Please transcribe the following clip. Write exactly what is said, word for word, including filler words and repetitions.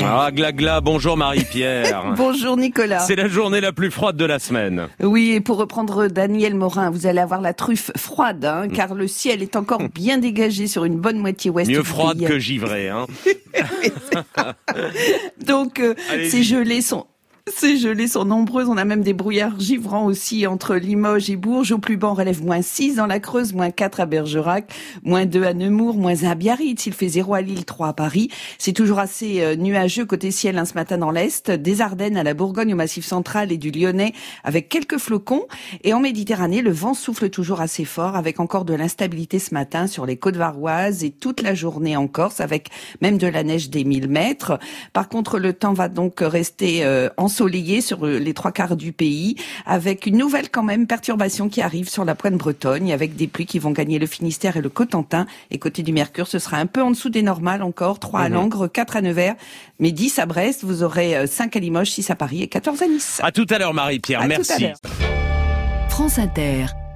Ah, gla gla, bonjour Marie-Pierre. Bonjour Nicolas. C'est la journée la plus froide de la semaine. Oui, et pour reprendre Daniel Morin, vous allez avoir la truffe froide, hein, car le ciel est encore bien dégagé sur une bonne moitié ouest Mieux du froide pays. que givrée, hein. Donc, euh, Allez-y. ces gelées sont... Ces gelées sont nombreuses, on a même des brouillards givrants aussi entre Limoges et Bourges. Au plus bas, on relève moins six dans la Creuse, moins quatre à Bergerac, moins deux à Nemours, moins un à Biarritz. Il fait zéro à Lille, trois à Paris. C'est toujours assez euh, nuageux côté ciel hein, ce matin dans l'Est. Des Ardennes à la Bourgogne, au Massif central et du Lyonnais, avec quelques flocons. Et en Méditerranée, le vent souffle toujours assez fort, avec encore de l'instabilité ce matin sur les côtes varoises et toute la journée en Corse, avec même de la neige des mille mètres. Par contre, le temps va donc rester euh, ensoleillé sur les trois quarts du pays, avec une nouvelle quand même perturbation qui arrive sur la pointe bretonne, avec des pluies qui vont gagner le Finistère et le Cotentin. Et côté du Mercure, ce sera un peu en dessous des normales encore, trois à Langres, quatre à Nevers, mais dix à Brest. Vous aurez cinq à Limoges, six à Paris et quatorze à Nice. À tout à l'heure Marie-Pierre, À merci. tout à l'heure. France Inter.